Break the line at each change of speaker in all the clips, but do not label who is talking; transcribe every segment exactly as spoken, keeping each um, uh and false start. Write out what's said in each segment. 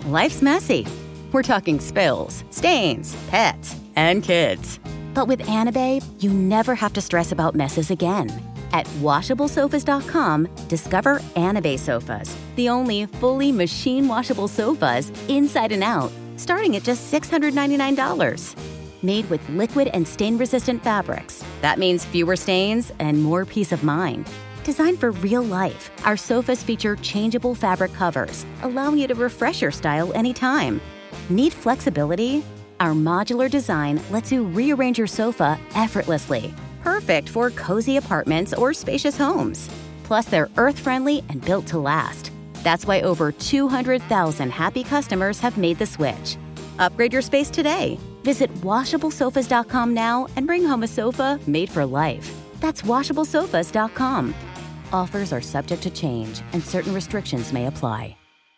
Life's messy. We're talking spills, stains, pets, and kids. But with Anabae, you never have to stress about messes again. At washable sofas dot com, discover Anabae sofas, the only fully machine-washable sofas inside and out, starting at just six hundred ninety-nine dollars. Made with liquid and stain-resistant fabrics. That means fewer stains and more peace of mind. Designed for real life, our sofas feature changeable fabric covers, allowing you to refresh your style anytime. Need flexibility? Our modular design lets you rearrange your sofa effortlessly. Perfect for cozy apartments or spacious homes. Plus, they're earth-friendly and built to last. That's why over two hundred thousand happy customers have made the switch. Upgrade your space today. Visit washable sofas dot com now and bring home a sofa made for life. That's washable sofas dot com. Offers are subject to change, and certain restrictions may apply.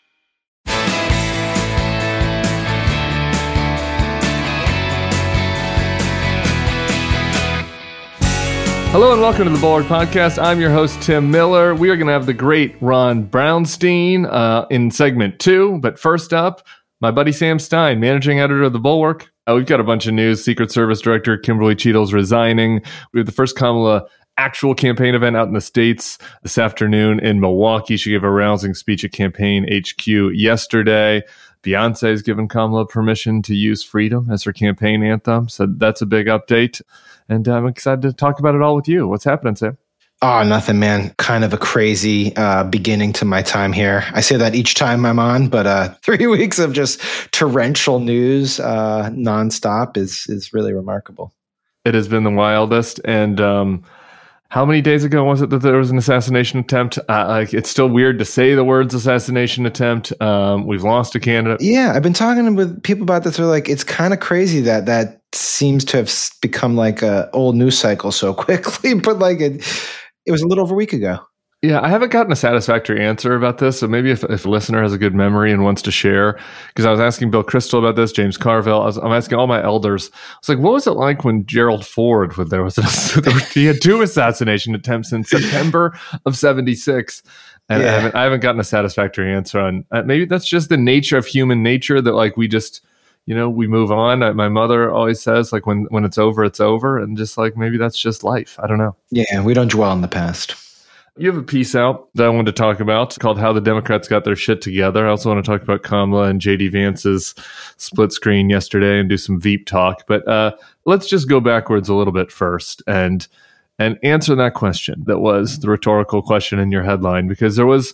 Hello and welcome to the Bulwark Podcast. I'm your host, Tim Miller. We are going to have the great Ron Brownstein uh, in segment two. But first up, my buddy Sam Stein, managing editor of the Bulwark. Uh, we've got a bunch of news. Secret Service Director Kimberly Cheadle's resigning. We have the first Kamala actual campaign event out in the States this afternoon in Milwaukee. She gave a rousing speech at Campaign H Q yesterday. Beyonce has given Kamala permission to use Freedom as her campaign anthem. So that's a big update. And I'm excited to talk about it all with you. What's happening, Sam?
Oh, nothing, man. Kind of a crazy uh, beginning to my time here. I say that each time I'm on, but uh, three weeks of just torrential news uh, nonstop is is really remarkable.
It has been the wildest. And um, how many days ago was it that there was an assassination attempt? Uh, like, it's still weird to say the words assassination attempt. Um, we've lost a candidate.
Yeah, I've been talking with people about this. They're like, it's kind of crazy that that seems to have become like a old news cycle so quickly, but like it, it was a little over a week ago.
Yeah, I haven't gotten a satisfactory answer about this. So maybe if, if a listener has a good memory and wants to share, because I was asking Bill Kristol about this, James Carville. I was, I'm asking all my elders. I was like, what was it like when Gerald Ford, when there was a, he had two assassination attempts in September of seventy-six. And yeah. I, haven't, I haven't gotten a satisfactory answer on uh, maybe that's just the nature of human nature that like we just, you know, we move on. I, my mother always says like when, when it's over, it's over. And just like maybe that's just life. I don't know.
Yeah, we don't dwell on the past.
You have a piece out that I wanted to talk about called How the Democrats Got Their Shit Together. I also want to talk about Kamala and J D Vance's split screen yesterday and do some Veep talk. But uh, let's just go backwards a little bit first and and answer that question that was the rhetorical question in your headline, because there was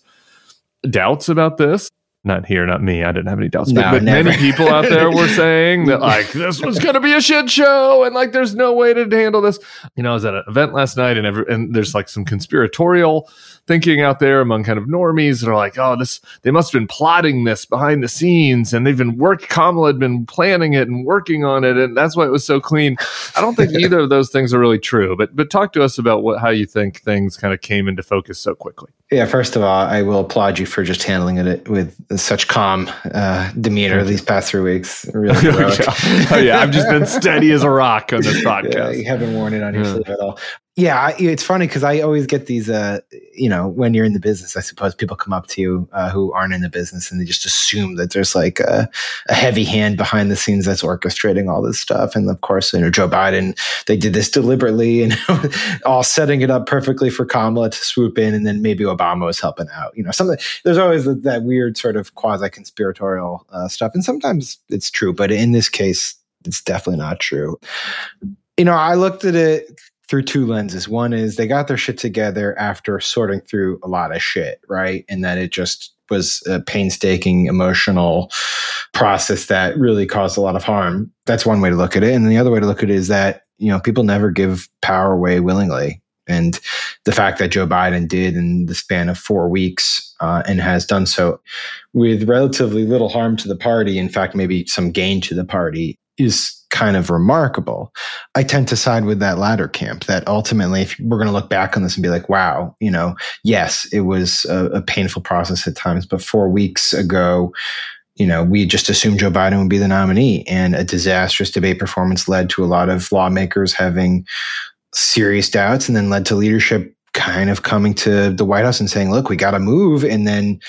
doubts about this. Not here, not me. I didn't have any doubts.
No,
but but many people out there were saying that like this was going to be a shit show and like there's no way to handle this. You know, I was at an event last night and every, and there's like some conspiratorial thinking out there among kind of normies that are like, oh, this they must have been plotting this behind the scenes and they've been work. Kamala had been planning it and working on it, and that's why it was so clean. I don't think either of those things are really true. But but talk to us about what how you think things kind of came into focus so quickly.
Yeah, first of all, I will applaud you for just handling it with such calm uh, demeanor these past three weeks. Really heroic.
Oh yeah, I've just been steady as a rock on this podcast.
Yeah, you haven't worn it on your sleeve at all. Yeah, I, it's funny because I always get these, uh, you know, when you're in the business, I suppose people come up to you uh, who aren't in the business and they just assume that there's like a, a heavy hand behind the scenes that's orchestrating all this stuff. And of course, you know, Joe Biden, they did this deliberately and all setting it up perfectly for Kamala to swoop in, and then maybe Obama was helping out. You know, something. There's always that weird sort of quasi-conspiratorial uh, stuff, and sometimes it's true, but in this case, it's definitely not true. You know, I looked at it through two lenses. One is they got their shit together after sorting through a lot of shit, right? And that it just was a painstaking emotional process that really caused a lot of harm. That's one way to look at it. And the other way to look at it is that, you know, people never give power away willingly. And the fact that Joe Biden did in the span of four weeks uh, and has done so with relatively little harm to the party, in fact, maybe some gain to the party, is kind of remarkable. I tend to side with that latter camp, that ultimately, if we're going to look back on this and be like, wow, you know, yes, it was a, a painful process at times, but four weeks ago, you know, we just assumed Joe Biden would be the nominee, and a disastrous debate performance led to a lot of lawmakers having serious doubts, and then led to leadership kind of coming to the White House and saying, look, we got to move. And then,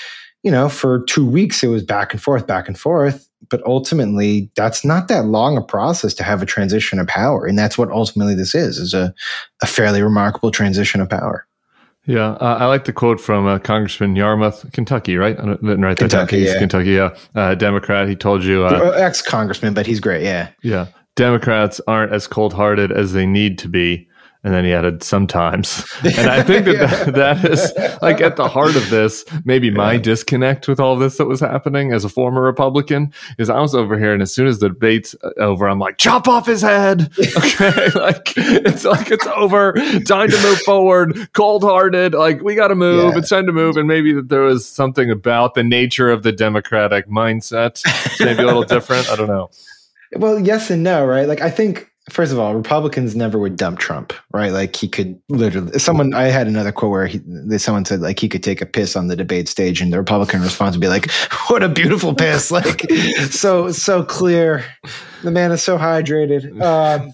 you know, for two weeks, it was back and forth, back and forth. But ultimately, that's not that long a process to have a transition of power. And that's what ultimately this is, is a, a fairly remarkable transition of power.
Yeah, uh, I like the quote from uh, Congressman Yarmouth, Kentucky, right? I didn't write that
Kentucky,
down.
yeah.
Kentucky, yeah. Uh, Democrat, he told you... Uh,
ex-congressman, but he's great, yeah.
Yeah. Democrats aren't as cold-hearted as they need to be. And then he added, sometimes. And I think that, yeah. that that is, like, at the heart of this, maybe my yeah. disconnect with all this that was happening as a former Republican, is I was over here, and as soon as the debate's over, I'm like, chop off his head! Okay? Like, it's like, it's over. Time to move forward. Cold-hearted. Like, we got to move. Yeah. It's time to move. And maybe that there was something about the nature of the Democratic mindset, maybe a little different. I don't know.
Well, yes and no, right? Like, I think... First of all, Republicans never would dump Trump, right? Like he could literally, someone, I had another quote where he, someone said like he could take a piss on the debate stage and the Republican response would be like, what a beautiful piss. Like so, so clear. The man is so hydrated. Um,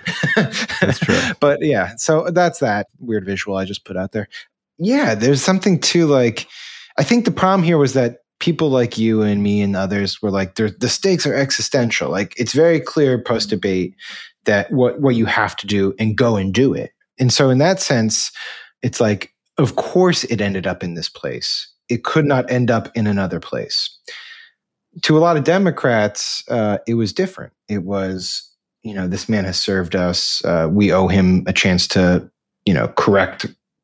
that's true.
But yeah, so that's that weird visual I just put out there. Yeah, there's something to like, I think the problem here was that people like you and me and others were like, the stakes are existential. Like it's very clear post-debate that what, what you have to do and go and do it. And so in that sense, it's like, of course it ended up in this place. It could not end up in another place. To a lot of Democrats, uh, it was different. It was, you know, this man has served us. Uh, we owe him a chance to, you know, correct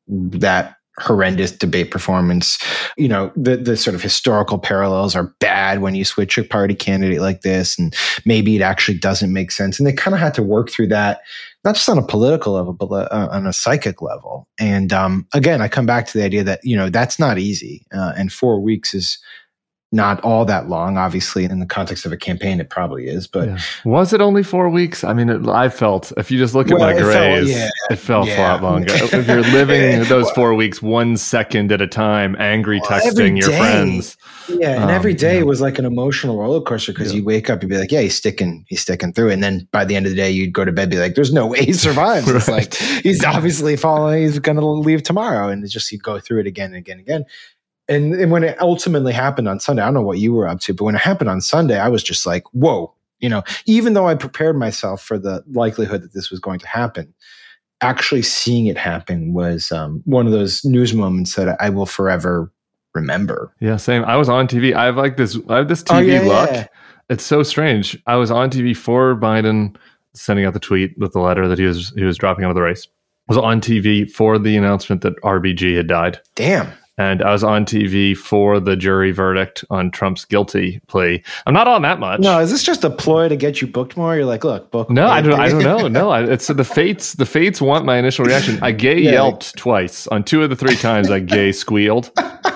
that horrendous debate performance. You know, the the sort of historical parallels are bad when you switch a party candidate like this, and maybe it actually doesn't make sense. And they kind of had to work through that, not just on a political level, but uh, on a psychic level. And um, again, I come back to the idea that, you know, that's not easy. Uh, and four weeks is not all that long. Obviously, in the context of a campaign, it probably is. But
yeah. Was it only four weeks? I mean, it, I felt, if you just look at
well,
my
it
grays,
felt, yeah,
it felt
yeah.
a lot longer. If you're living those four weeks one second at a time, angry
well,
texting your friends.
Yeah, and
um,
every day
yeah.
was like an emotional roller coaster because yeah. you'd wake up and be like, yeah, he's sticking, he's sticking through it. And then by the end of the day, you'd go to bed and be like, there's no way he survives. Right. It's like, he's obviously falling, he's going to leave tomorrow. And it's just, you go through it again and again and again. And, and when it ultimately happened on Sunday, I don't know what you were up to, but when it happened on Sunday, I was just like, whoa, you know, even though I prepared myself for the likelihood that this was going to happen, actually seeing it happen was um, one of those news moments that I will forever remember.
Yeah, same. I was on T V. I have like this, I have this T V
oh, yeah,
luck.
Yeah.
It's so strange. I was on T V for Biden sending out the tweet with the letter that he was, he was dropping out of the race. I was on T V for the announcement that R B G had died.
Damn.
And I was on T V for the jury verdict on Trump's guilty plea. I'm not on that much.
No, is this just a ploy to get you booked more? You're like, look, book.
No, I don't. I don't know. No, I, it's the fates. The fates want my initial reaction. I gay yeah. yelped twice on two of the three times. I gay squealed.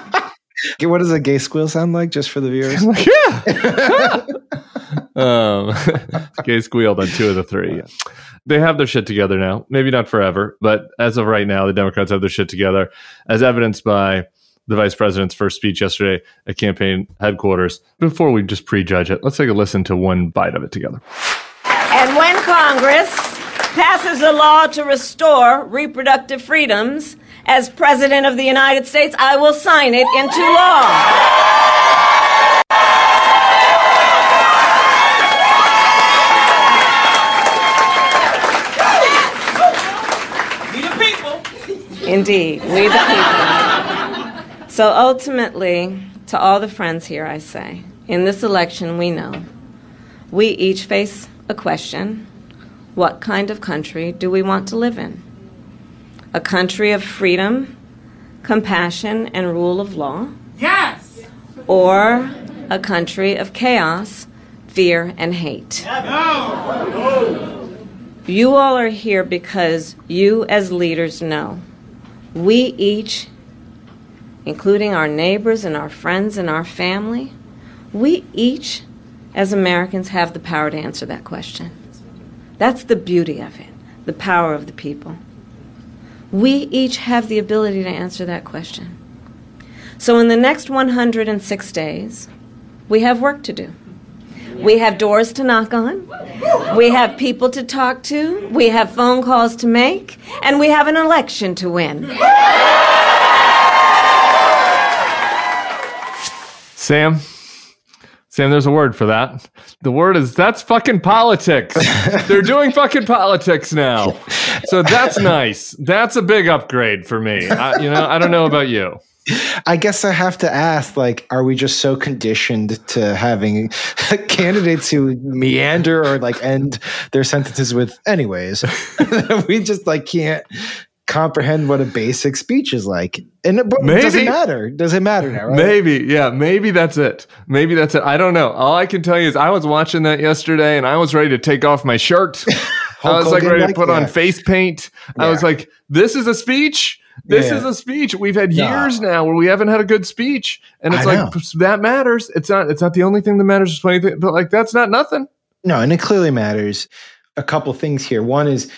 What does a gay squeal sound like? Just for the viewers.
Like, yeah. um, gay squealed on two of the three. They have their shit together now. Maybe not forever, but as of right now, the Democrats have their shit together, as evidenced by the vice president's first speech yesterday at campaign headquarters. Before we just prejudge it, let's take a listen to one bite of it together.
And when Congress passes a law to restore reproductive freedoms, as President of the United States, I will sign it into law. Indeed, we the people. So ultimately, to all the friends here, I say, in this election, we know we each face a question: what kind of country do we want to live in? A country of freedom, compassion, and rule of law?
Yes!
Or a country of chaos, fear, and hate?
No!
You all are here because you as leaders know we each, including our neighbors and our friends and our family, we each, as Americans, have the power to answer that question. That's the beauty of it, the power of the people. We each have the ability to answer that question. So in the next one hundred six days, we have work to do. We have doors to knock on. We have people to talk to. We have phone calls to make. And we have an election to win.
Sam, Sam, there's a word for that. The word is that's fucking politics. They're doing fucking politics now. So that's nice. That's a big upgrade for me. I, you know, I don't know about you.
I guess I have to ask, like, are we just so conditioned to having candidates who meander or like end their sentences with anyways? We just like can't comprehend what a basic speech is like. And it, but
maybe.
Does it matter? Does it matter now? Right?
Maybe. Yeah. Maybe that's it. Maybe that's it. I don't know. All I can tell you is I was watching that yesterday and I was ready to take off my shirt. I was like ready to put like on face paint. Yeah. I was like, this is a speech. This yeah. is a speech. We've had years no. now where we haven't had a good speech. And it's I like, know. that matters. It's not, it's not the only thing that matters. It's funny, but like, that's not nothing.
No. And it clearly matters. A couple things here. One is,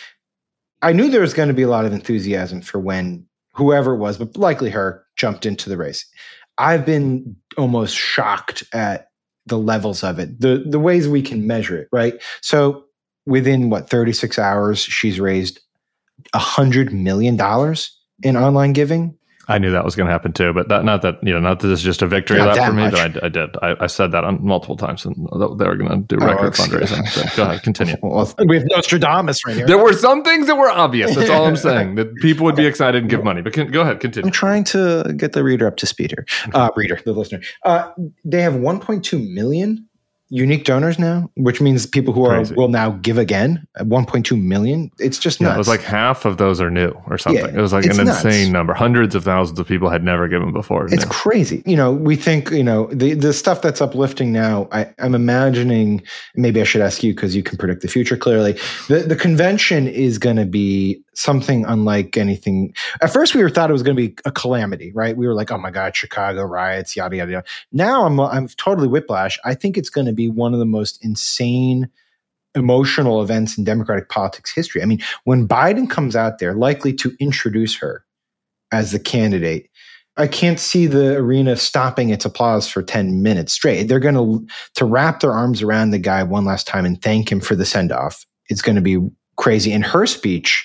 I knew there was going to be a lot of enthusiasm for when whoever it was, but likely her, jumped into the race. I've been almost shocked at the levels of it, the the ways we can measure it, right? So within, what, thirty-six hours, she's raised one hundred million dollars in online giving.
I knew that was going to happen too, but that, not that, you know, not that this is just a victory lap for me, much. but I, I did. I, I said that on multiple times, and they were going to do record oh, fundraising. So go ahead, continue.
Well, we have Nostradamus right here.
There were some things that were obvious. That's all I'm saying. That people would be excited and give money. But can, go ahead, continue.
I'm trying to get the reader up to speed here. Uh, reader, the listener. Uh, they have one point two million unique donors now, which means people who are will now give again at one point two million. It's just nuts.
Yeah, it was like half of those are new or something. Yeah, it was like an nuts. insane number. Hundreds of thousands of people had never given before.
It's new. Crazy. You know, we think, you know, the, the stuff that's uplifting now, I, I'm imagining, maybe I should ask you because you can predict the future clearly. The, the convention is going to be something unlike anything. At first, we were thought it was going to be a calamity, right? We were like, oh my God, Chicago riots, yada, yada, yada. Now I'm, I'm totally whiplash. I think it's going to be one of the most insane emotional events in Democratic politics history. I mean, when Biden comes out there, likely to introduce her as the candidate, I can't see the arena stopping its applause for ten minutes straight. They're going to to wrap their arms around the guy one last time and thank him for the send-off. It's going to be crazy. And her speech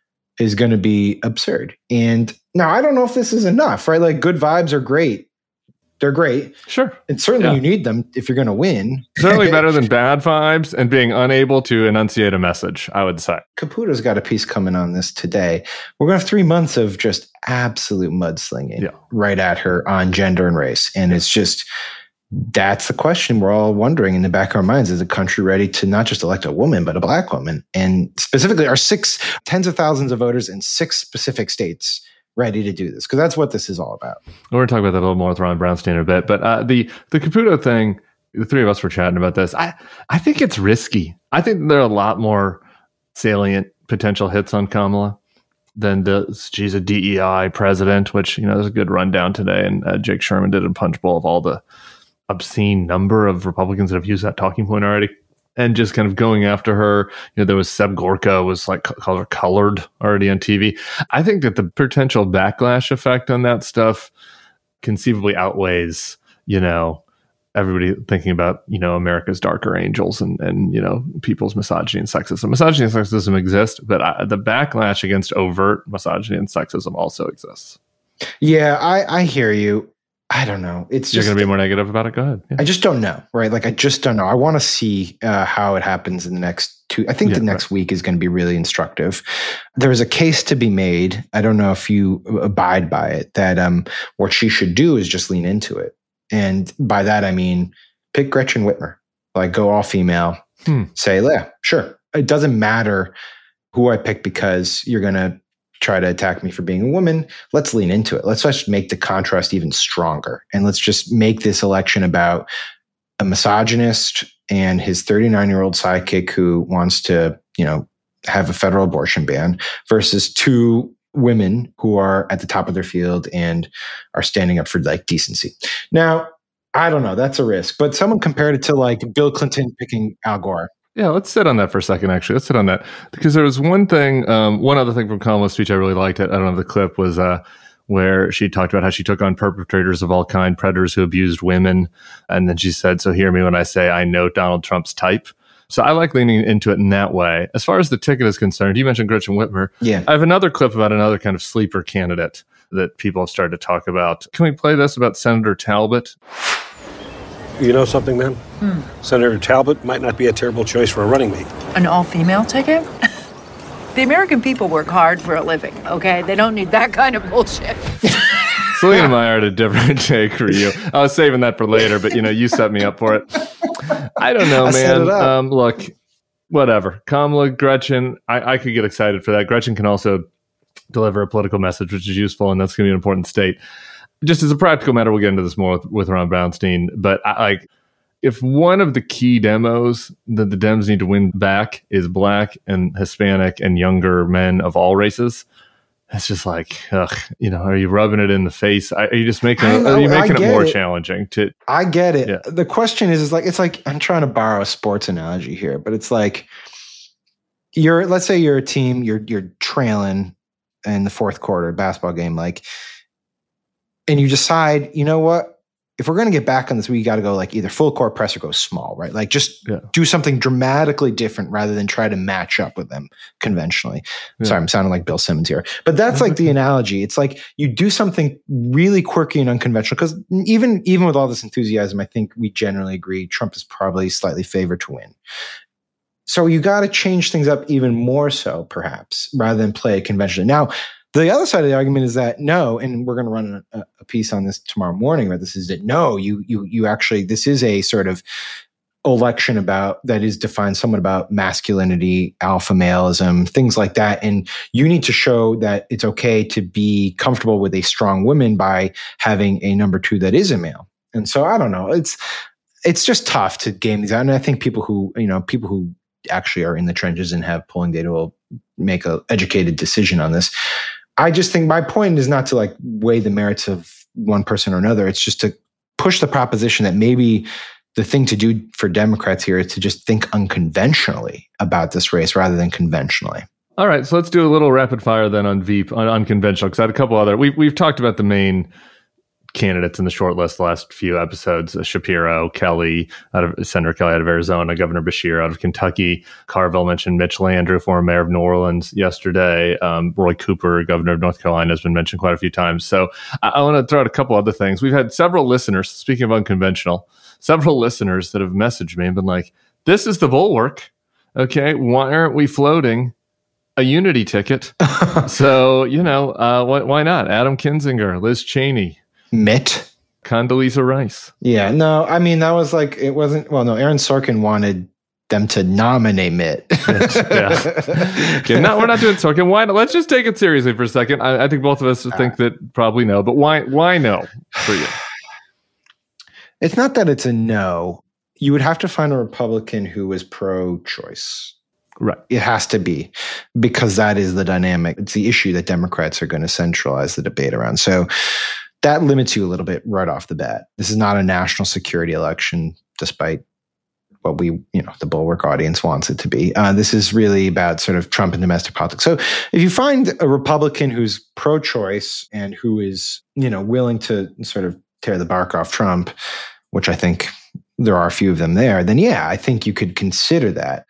is going to be absurd. And now I don't know if this is enough, right? Like, good vibes are great. They're great.
Sure.
And certainly
yeah.
you need them if you're going to win.
Certainly better than bad vibes and being unable to enunciate a message, I would say.
Caputo's got a piece coming on this today. We're going to have three months of just absolute mudslinging yeah. right at her on gender and race. And it's just, that's the question we're all wondering in the back of our minds. Is the country ready to not just elect a woman, but a black woman? And specifically, are six, tens of thousands of voters in six specific states ready to do this? Because that's what this is all about.
We're going to talk about that a little more with Ron Brownstein in a bit. But uh, the the Caputo thing, the three of us were chatting about this. I, I think it's risky. I think there are a lot more salient potential hits on Kamala than the, she's a D E I president, which, you know, there's a good rundown today. And uh, Jake Sherman did a punch bowl of all the obscene number of Republicans that have used that talking point already. And just kind of going after her. You know, there was Seb Gorka was like called her colored already on T V. I think that the potential backlash effect on that stuff conceivably outweighs, you know, everybody thinking about, you know, America's darker angels and, and you know, people's misogyny and sexism. Misogyny and sexism exist, but I, the backlash against overt misogyny and sexism also exists.
Yeah, I, I hear you. I don't know. It's just,
you're going to be more negative about it. Go ahead. Yeah.
I just don't know, right? Like, I just don't know. I want to see uh, how it happens in the next two. I think yeah, the next right. week is going to be really instructive. There's a case to be made. I don't know if you abide by it, that um, what she should do is just lean into it. And by that, I mean, pick Gretchen Whitmer, like go all female, hmm. say, yeah, sure. It doesn't matter who I pick because you're going to try to attack me for being a woman. Let's lean into it. Let's just make the contrast even stronger. And let's just make this election about a misogynist and his thirty-nine-year-old sidekick who wants to, you know, have a federal abortion ban versus two women who are at the top of their field and are standing up for like decency. Now, I don't know. That's a risk. But someone compared it to like Bill Clinton picking Al Gore.
Yeah, let's sit on that for a second, actually. Let's sit on that. Because there was one thing, um, one other thing from Kamala's speech I really liked. It. I don't know if the clip was uh, where she talked about how she took on perpetrators of all kind, predators who abused women. And then she said, so hear me when I say I know Donald Trump's type. So I like leaning into it in that way. As far as the ticket is concerned, you mentioned Gretchen Whitmer.
Yeah.
I have another clip about another kind of sleeper candidate that people have started to talk about. Can we play this about Senator Talbot?
You know something, man?
Hmm.
Senator Talbot might not be a terrible choice for a running mate.
An all-female ticket? The American people work hard for a living, okay? They don't need that kind of bullshit.
Selena and I had a different take for you. I was saving that for later, but, you know, you set me up for it. I don't know,
I set
man.
it up.
Um, look, whatever. Kamala, Gretchen, I, I could get excited for that. Gretchen can also deliver a political message, which is useful, and that's going to be an important state. Just as a practical matter, we'll get into this more with, with Ron Brownstein, but I, like, if one of the key demos that the Dems need to win back is Black and Hispanic and younger men of all races, it's just like, ugh, you know, are you rubbing it in the face? Are you just making it,
know,
are you making it more
it.
challenging to?
I get it.
Yeah.
The question is, is like, it's like, I'm trying to borrow a sports analogy here, but it's like, you're, let's say you're a team, you're, you're trailing in the fourth quarter basketball game, like, and you decide, you know what? If we're going to get back on this, we got to go like either full court press or go small, right? Like just
yeah.
do something dramatically different rather than try to match up with them conventionally. Yeah. Sorry, I'm sounding like Bill Simmons here, but that's like the analogy. It's like you do something really quirky and unconventional, because even, even with all this enthusiasm, I think we generally agree Trump is probably slightly favored to win. So you got to change things up even more so, perhaps, rather than play conventionally. Now, the other side of the argument is that no, and we're going to run a, a piece on this tomorrow morning, but this is that no, you you you actually, this is a sort of election about that is defined somewhat about masculinity, alpha maleism, things like that, and you need to show that it's okay to be comfortable with a strong woman by having a number two that is a male. And so I don't know, it's it's just tough to game these out, and I think people who you know people who actually are in the trenches and have polling data will make an educated decision on this. I just think my point is not to like weigh the merits of one person or another. It's just to push the proposition that maybe the thing to do for Democrats here is to just think unconventionally about this race rather than conventionally.
All right, so let's do a little rapid fire then on Veep, on unconventional, because I had a couple other, we've, we've talked about the main candidates in the short list the last few episodes: uh, Shapiro, Kelly, out of Senator Kelly out of Arizona, Governor Beshear out of Kentucky. Carville mentioned Mitch Landrieu, former mayor of New Orleans, yesterday. Um, Roy Cooper, governor of North Carolina, has been mentioned quite a few times. So I, I want to throw out a couple other things. We've had several listeners, speaking of unconventional, several listeners that have messaged me and been like, this is the bulwark. Okay, why aren't we floating a unity ticket? So, you know, uh, why, why not? Adam Kinzinger, Liz Cheney,
Mitt,
Condoleezza Rice.
Yeah, no, I mean, that was like, it wasn't, well, no, Aaron Sorkin wanted them to nominate Mitt.
yeah. Okay, no, we're not doing Sorkin. Why? Let's just take it seriously for a second. I, I think both of us think that probably no, but why, why no for you?
It's not that it's a no. You would have to find a Republican who is pro-choice.
Right.
It has to be, because that is the dynamic. It's the issue that Democrats are going to centralize the debate around. So that limits you a little bit right off the bat. This is not a national security election, despite what we, you know, the Bulwark audience wants it to be. Uh, this is really about sort of Trump and domestic politics. So if you find a Republican who's pro-choice and who is, you know, willing to sort of tear the bark off Trump, which I think there are a few of them there, then yeah, I think you could consider that.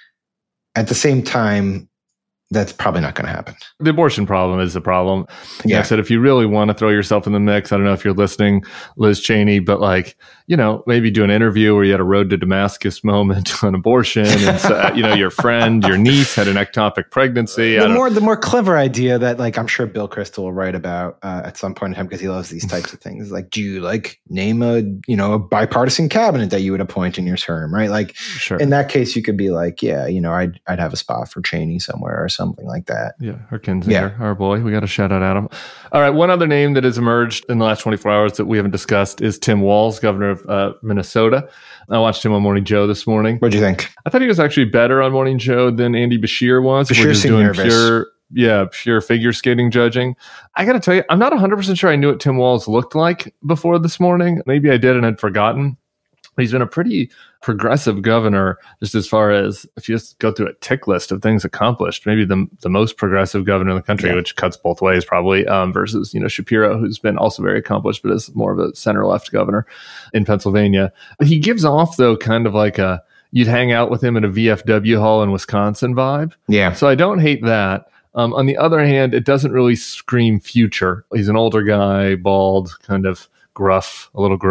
At the same time, that's probably not going to happen.
The abortion problem is the problem.
Yeah.
Like I said, if you really want to throw yourself in the mix, I don't know if you're listening, Liz Cheney, but like, you know, maybe do an interview where you had a road to Damascus moment on abortion. And so, you know, your friend, your niece had an ectopic pregnancy.
The more, the more clever idea that like, I'm sure Bill Kristol will write about uh, at some point in time, because he loves these types of things. Like, do you like name a, you know, a bipartisan cabinet that you would appoint in your term, right? Like
sure.
In that case, you could be like, yeah, you know, I'd, I'd have a spot for Cheney somewhere or something like that.
Yeah. Or Kinzinger,
yeah.
Our boy. We got to shout out Adam. All right. One other name that has emerged in the last twenty-four hours that we haven't discussed is Tim Walz, governor of uh, Minnesota. I watched him on Morning Joe this morning.
What'd you think?
I thought he was actually better on Morning Joe than Andy Beshear was.
Beshear seemed
doing
nervous.
Pure, yeah, pure figure skating judging. I got to tell you, I'm not one hundred percent sure I knew what Tim Walz looked like before this morning. Maybe I did and had forgotten. But he's been a pretty progressive governor, just as far as if you just go through a tick list of things accomplished, maybe the the most progressive governor in the country, yeah. which cuts both ways probably, um, versus, you know, Shapiro, who's been also very accomplished, but is more of a center-left governor in Pennsylvania. He gives off, though, kind of like a, you'd hang out with him at a V F W hall in Wisconsin vibe.
Yeah.
So I don't hate that. Um, on the other hand, it doesn't really scream future. He's an older guy, bald, kind of gruff, a little gruff,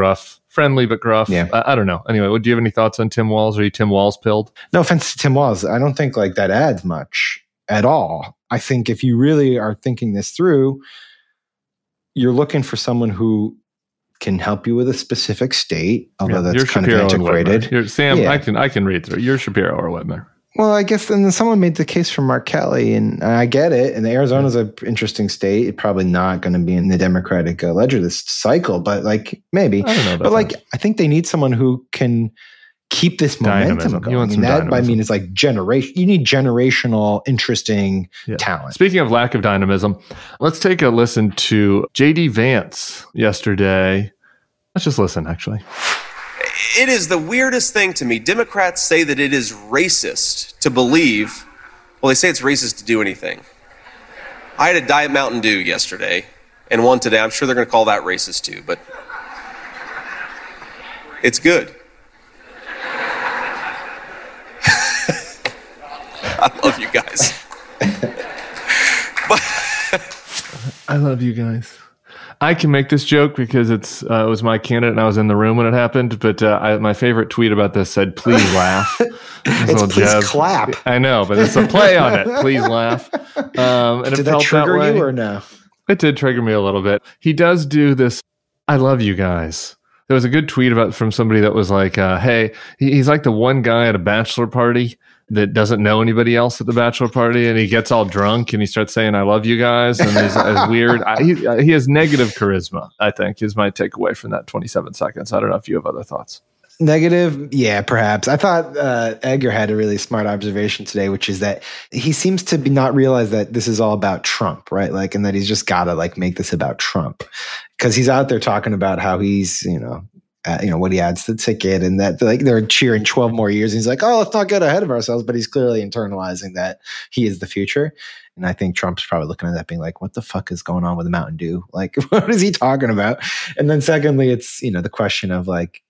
friendly but gruff.
Yeah.
I, I don't know. Anyway, do you have any thoughts on Tim Walz? Are you Tim Walz pilled?
No offense to Tim Walz. I don't think like that adds much at all. I think if you really are thinking this through, you're looking for someone who can help you with a specific state, although
Yeah,
that's
you're
kind
Shapiro
of antiquated.
You're, Sam,
Yeah.
I can I can read through. You're Shapiro or Whitmer.
Well, I guess then someone made the case for Mark Kelly, and I get it. And Arizona's an interesting state. It's probably not going to be in the Democratic uh, ledger this cycle, but like maybe.
I don't know about
but like,
that.
I think they need someone who can keep this momentum
Dynamism.
going.
You want
I
some
mean, that I
dynamism.
mean is like generation. You need generational, interesting
Yeah.
talent.
Speaking of lack of dynamism, let's take a listen to J D Vance yesterday. Let's just listen, actually.
It is the weirdest thing to me. Democrats say that it is racist to believe, well, they say it's racist to do anything. I had a Diet Mountain Dew yesterday and one today. I'm sure they're going to call that racist too, but it's good. I love you guys. But
I love you guys. I can make this joke because it's uh, it was my candidate and I was in the room when it happened. But uh, I, my favorite tweet about this said, "Please laugh."
It's please
jab.
clap.
I know, but it's a play on it. Please laugh. Um, and
Did
it
that
felt
trigger
that way.
you or no?
It did trigger me a little bit. He does do this. I love you guys. There was a good tweet about from somebody that was like, uh, "Hey, he, he's like the one guy at a bachelor party that doesn't know anybody else at the bachelor party, and he gets all drunk and he starts saying, 'I love you guys,' and he's, he's weird. I, he, uh, he has negative charisma. I think is my takeaway from that twenty-seven seconds. I don't know if you have other thoughts."
Negative, yeah, perhaps. I thought uh, Edgar had a really smart observation today, which is that he seems to be not realize that this is all about Trump, right? Like, and that he's just got to like make this about Trump because he's out there talking about how he's, you know, uh, you know what he adds to the ticket, and that like they're cheering twelve more years. And he's like, oh, let's not get ahead of ourselves, but he's clearly internalizing that he is the future. And I think Trump's probably looking at that being like, what the fuck is going on with the Mountain Dew? Like, what is he talking about? And then secondly, it's, you know, the question of like,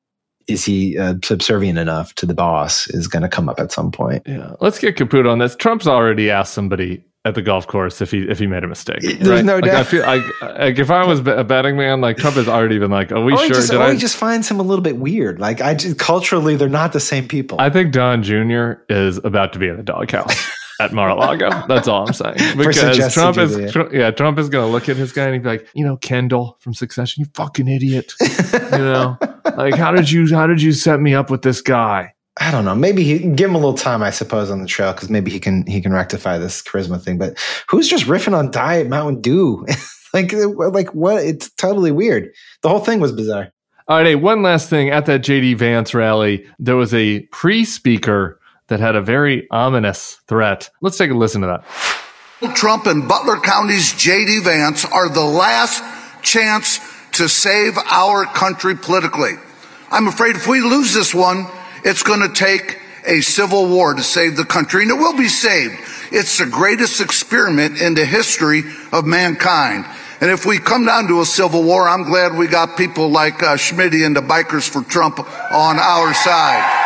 is he uh, subservient enough to the boss is going to come up at some point.
Yeah, let's get Caputo on this. Trump's already asked somebody at the golf course if he if he made a mistake.
There's
right?
no
like,
doubt.
I feel like, like if I was a betting man, like Trump has already been like, "Are we
or
sure?"
He just,
Did
or
I?
he just finds him a little bit weird. Like I just culturally, they're not the same people.
I think Don Junior is about to be in the doghouse at Mar-a-Lago. That's all I'm saying. Because
suggesting
Trump
you
is,
that.
Tr- yeah, Trump is going to look at his guy and he'd be like, you know, Kendall from Succession, you fucking idiot. You know, like how did you how did you set me up with this guy?
I don't know. Maybe he give him a little time, I suppose, on the trail because maybe he can he can rectify this charisma thing. But who's just riffing on Diet Mountain Dew? like like what? It's totally weird. The whole thing was bizarre.
All right, hey, one last thing. At that J D Vance rally, there was a pre-speaker that had a very ominous threat. Let's take a listen to that.
Trump and Butler County's J D Vance are the last chance to save our country politically. I'm afraid if we lose this one, it's going to take a civil war to save the country, and it will be saved. It's the greatest experiment in the history of mankind. And if we come down to a civil war, I'm glad we got people like uh, Schmitty and the Bikers for Trump on our side.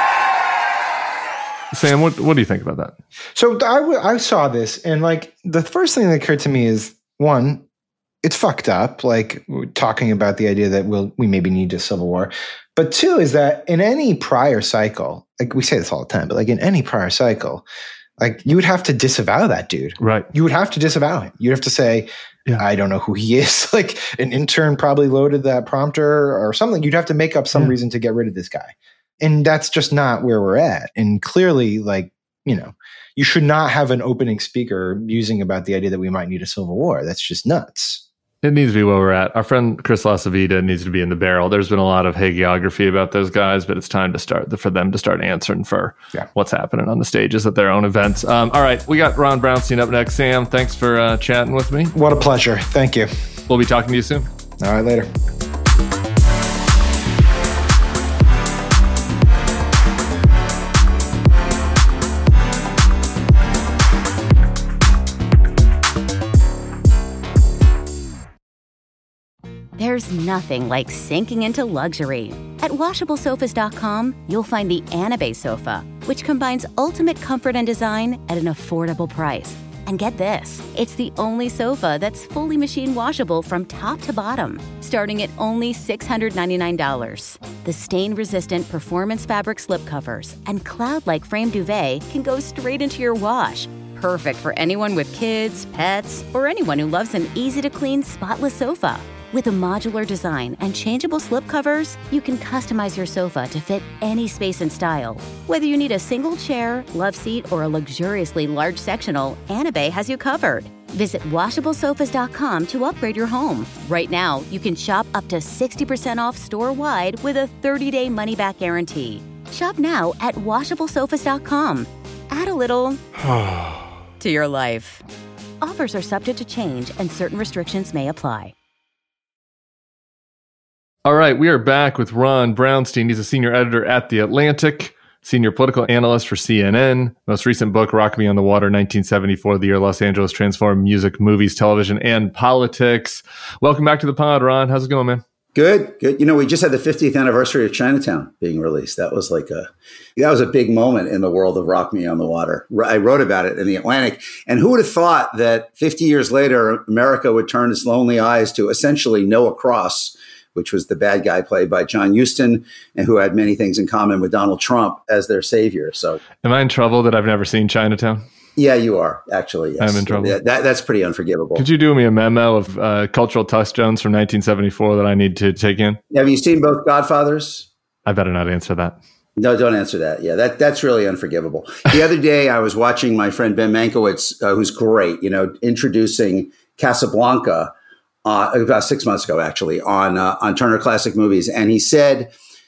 Sam, what what do you think about that?
So I, w- I saw this, and like the first thing that occurred to me is one, it's fucked up. Like we're talking about the idea that we'll we maybe need a civil war, but two is that in any prior cycle, like we say this all the time, but like in any prior cycle, like you would have to disavow that dude,
Right.
You would have to disavow him. You'd have to say,
Yeah.
I don't know who he is. Like an intern probably loaded that prompter or something. You'd have to make up some
Yeah.
reason to get rid of this guy. And that's just not where we're at. And clearly, like, you know, you should not have an opening speaker musing about the idea that we might need a civil war. That's just nuts.
It needs to be where we're at. Our friend Chris LaCivita needs to be in the barrel. There's been a lot of hagiography about those guys, but it's time to start for them to start answering for
Yeah.
what's happening on the stages at their own events. Um, all right, we got Ron Brownstein up next. Sam, thanks for uh, chatting with me.
What a pleasure. Thank you.
We'll be talking to you soon.
All right, later.
There's nothing like sinking into luxury. At washable sofas dot com, you'll find the Anabay sofa, which combines ultimate comfort and design at an affordable price. And get this, it's the only sofa that's fully machine washable from top to bottom, starting at only six hundred ninety-nine dollars. The stain-resistant performance fabric slipcovers and cloud-like frame duvet can go straight into your wash. Perfect for anyone with kids, pets, or anyone who loves an easy-to-clean, spotless sofa. With a modular design and changeable slipcovers, you can customize your sofa to fit any space and style. Whether you need a single chair, love seat, or a luxuriously large sectional, Anabay has you covered. Visit washable sofas dot com to upgrade your home. Right now, you can shop up to sixty percent off store-wide with a thirty-day money-back guarantee. Shop now at washable sofas dot com. Add a little to your life. Offers are subject to change and certain restrictions may apply.
All right, we are back with Ron Brownstein. He's a senior editor at The Atlantic, senior political analyst for C N N. Most recent book, Rock Me on the Water, nineteen seventy-four, the year Los Angeles transformed music, movies, television, and politics. Welcome back to the pod, Ron. How's it going, man?
Good, good. You know, we just had the fiftieth anniversary of Chinatown being released. That was like a, that was a big moment in the world of Rock Me on the Water. I wrote about it in The Atlantic. And who would have thought that fifty years later, America would turn its lonely eyes to essentially Noah Cross, which was the bad guy played by John Huston, and who had many things in common with Donald Trump as their savior. So,
am I in trouble that I've never seen Chinatown?
Yeah, you are, actually. Yes.
I'm in trouble.
Yeah, that, that's pretty unforgivable.
Could you do me a memo of uh, cultural touchstones from nineteen seventy-four that I need to take in?
Have you seen both Godfathers?
I better not answer that.
No, don't answer that. Yeah, that that's really unforgivable. The other day, I was watching my friend Ben Mankiewicz, uh, who's great, you know, introducing Casablanca, Uh, about six months ago, actually, on uh, on Turner Classic Movies. And he said,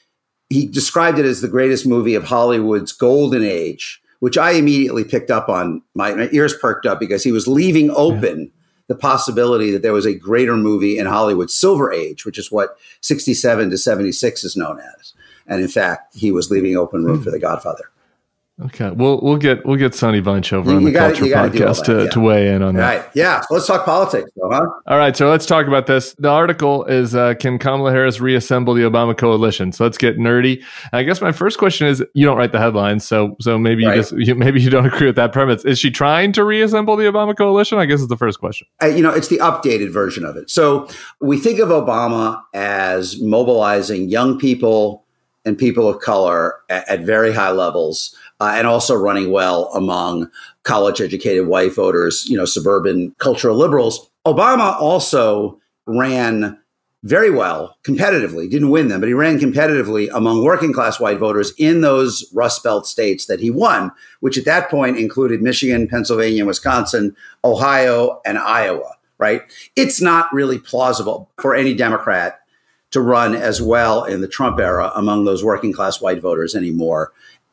he described it as the greatest movie of Hollywood's golden age, which I immediately picked up on. My, my ears perked up because he was leaving open yeah. the possibility that there was a greater movie in Hollywood's silver age, which is what sixty-seven to seventy-six is known as. And in fact, he was leaving open room mm. for The Godfather.
Okay, we'll we'll get we'll get Sonny Bunch over you, on the
gotta,
Culture Podcast
that,
to,
yeah.
to weigh in on that.
Right? Yeah. So let's talk politics, though, huh?
All right. So let's talk about this. The article is uh, "Can Kamala Harris reassemble the Obama coalition?" So let's get nerdy. And I guess my first question is: you don't write the headlines, so so maybe you right. just you, maybe you don't agree with that premise. Is she trying to reassemble the Obama coalition? I guess is the first question.
Uh, you know, it's the updated version of it. So we think of Obama as mobilizing young people and people of color at, at very high levels. Uh, and also running well among college-educated white voters, you know, suburban cultural liberals. Obama also ran very well competitively, didn't win them, but he ran competitively among working-class white voters in those Rust Belt states that he won, which at that point included Michigan, Pennsylvania, Wisconsin, Ohio, and Iowa, right? It's not really plausible for any Democrat to run as well in the Trump era among those working-class white voters anymore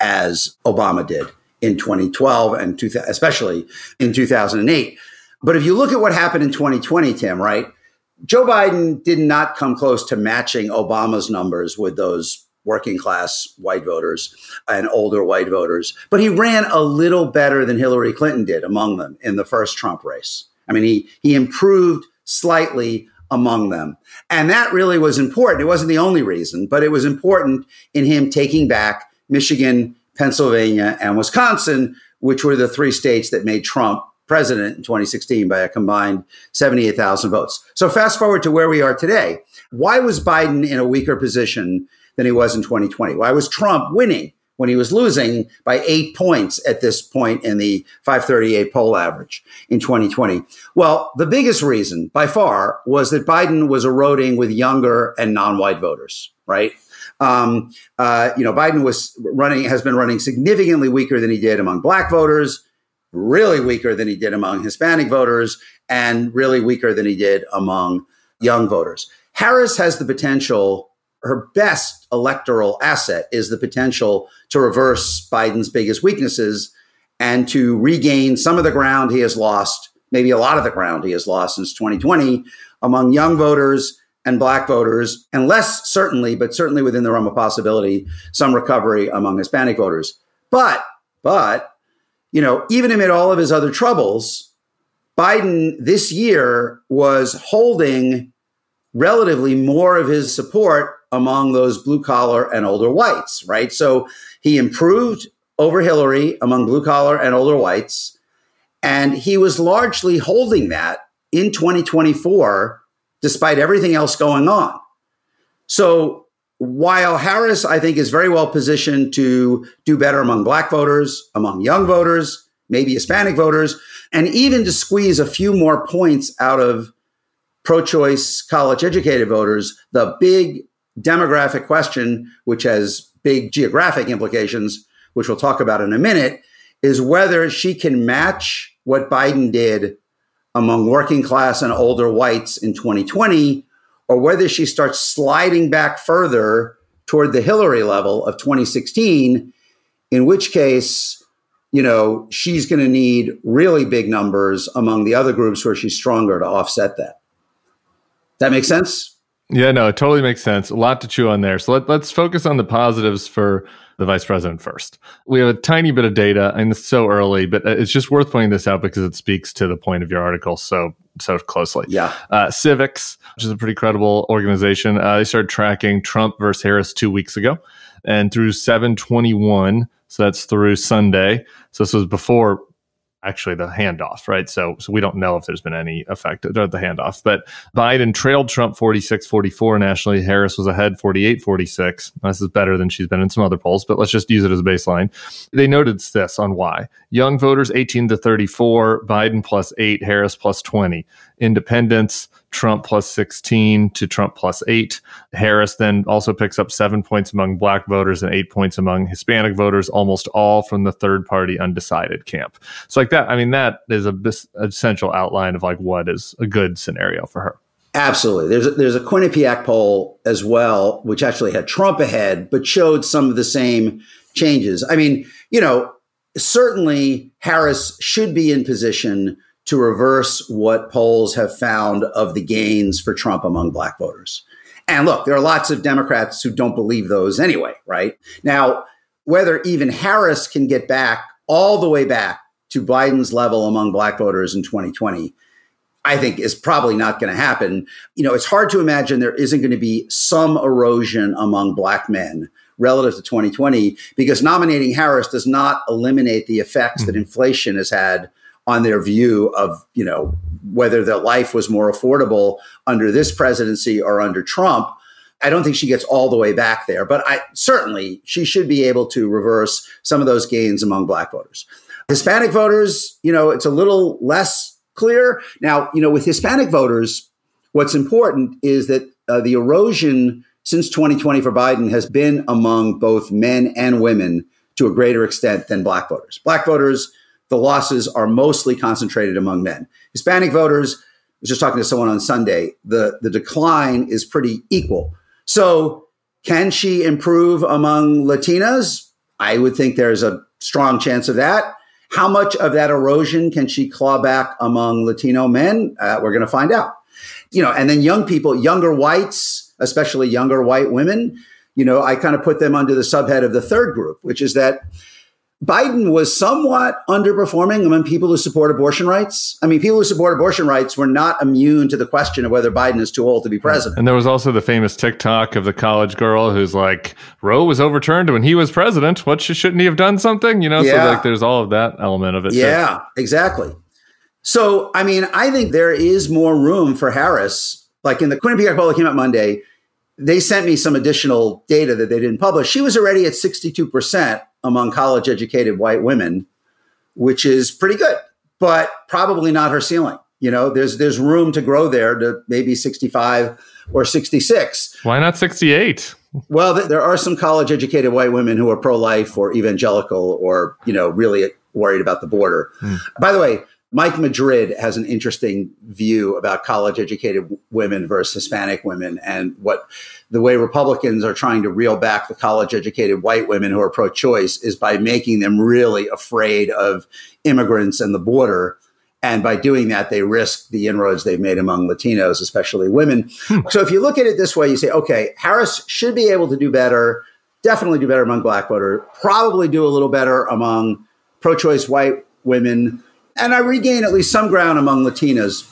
as Obama did in twenty twelve and two, especially in two thousand eight. But if you look at what happened in twenty twenty, Tim, right? Joe Biden did not come close to matching Obama's numbers with those working class white voters and older white voters, but he ran a little better than Hillary Clinton did among them in the first Trump race. I mean, he he improved slightly among them. And that really was important. It wasn't the only reason, but it was important in him taking back Michigan, Pennsylvania, and Wisconsin, which were the three states that made Trump president in twenty sixteen by a combined seventy-eight thousand votes. So fast forward to where we are today. Why was Biden in a weaker position than he was in twenty twenty? Why was Trump winning when he was losing by eight points at this point in the five thirty-eight poll average in twenty twenty? Well, the biggest reason by far was that Biden was eroding with younger and non-white voters, right? Um, uh, you know, Biden was running, has been running significantly weaker than he did among black voters, really weaker than he did among Hispanic voters, and really weaker than he did among young voters. Harris has the potential, her best electoral asset is the potential to reverse Biden's biggest weaknesses and to regain some of the ground he has lost, maybe a lot of the ground he has lost since twenty twenty among young voters and black voters, and less certainly, but certainly within the realm of possibility, some recovery among Hispanic voters. But, but, you know, even amid all of his other troubles, Biden this year was holding relatively more of his support among those blue collar and older whites, right? So he improved over Hillary among blue collar and older whites. And he was largely holding that in twenty twenty-four, despite everything else going on. So while Harris, I think, is very well positioned to do better among Black voters, among young voters, maybe Hispanic voters, and even to squeeze a few more points out of pro-choice college-educated voters, the big demographic question, which has big geographic implications, which we'll talk about in a minute, is whether she can match what Biden did among working class and older whites in twenty twenty, or whether she starts sliding back further toward the Hillary level of twenty sixteen, in which case, you know, she's going to need really big numbers among the other groups where she's stronger to offset that. That make sense?
Yeah, no, it totally makes sense. A lot to chew on there. So let, let's focus on the positives for the vice president first. We have a tiny bit of data, and it's so early, but it's just worth pointing this out because it speaks to the point of your article so so closely.
Yeah.
Uh, Civics, which is a pretty credible organization, uh, they started tracking Trump versus Harris two weeks ago, and through seven twenty-one, so that's through Sunday. So this was before actually the handoff, right? So, so we don't know if there's been any effect of the handoff. But Biden trailed Trump forty-six forty-four nationally. Harris was ahead forty-eight forty-six. This is better than she's been in some other polls, but let's just use it as a baseline. They noted this on why. Young voters eighteen to thirty-four, Biden plus eight, Harris plus twenty. Independents, Trump plus sixteen to Trump plus eight. Harris then also picks up seven points among Black voters and eight points among Hispanic voters, almost all from the third party undecided camp. So like that, I mean, that is a bis- essential outline of like what is a good scenario for her.
Absolutely. There's a, there's a Quinnipiac poll as well, which actually had Trump ahead, but showed some of the same changes. I mean, you know, certainly Harris should be in position to reverse what polls have found of the gains for Trump among Black voters. And look, there are lots of Democrats who don't believe those anyway, right? Now, whether even Harris can get back all the way back to Biden's level among Black voters in twenty twenty, I think is probably not going to happen. You know, it's hard to imagine there isn't going to be some erosion among Black men relative to twenty twenty, because nominating Harris does not eliminate the effects that inflation has had on their view of, you know, whether their life was more affordable under this presidency or under Trump. I don't think she gets all the way back there, but I certainly she should be able to reverse some of those gains among Black voters. Hispanic voters, you know, it's a little less clear. Now, you know, with Hispanic voters, what's important is that uh, the erosion since twenty twenty for Biden has been among both men and women to a greater extent than Black voters. Black voters, the losses are mostly concentrated among men. Hispanic voters, I was just talking to someone on Sunday, the, the decline is pretty equal. So can she improve among Latinas? I would think there's a strong chance of that. How much of that erosion can she claw back among Latino men? Uh, we're going to find out. You know, and then young people, younger whites, especially younger white women, you know, I kind of put them under the subhead of the third group, which is that Biden was somewhat underperforming among people who support abortion rights. I mean, people who support abortion rights were not immune to the question of whether Biden is too old to be president.
And there was also the famous TikTok of the college girl who's like, Roe was overturned when he was president. What, shouldn't he have done something? You know,
yeah.
So like there's all of that element of it.
Yeah,
too.
Exactly. So, I mean, I think there is more room for Harris. Like in the Quinnipiac poll that came out Monday, they sent me some additional data that they didn't publish. She was already at sixty-two percent among college-educated white women, which is pretty good, but probably not her ceiling. You know, there's there's room to grow there to maybe sixty-five or sixty-six.
Why not sixty-eight?
Well, th- there are some college-educated white women who are pro-life or evangelical or, you know, really worried about the border. Mm. By the way, Mike Madrid has an interesting view about college-educated women versus Hispanic women, and what the way Republicans are trying to reel back the college-educated white women who are pro-choice is by making them really afraid of immigrants and the border. And by doing that, they risk the inroads they've made among Latinos, especially women. Hmm. So if you look at it this way, you say, okay, Harris should be able to do better, definitely do better among Black voters, probably do a little better among pro-choice white women. And I regain at least some ground among Latinas,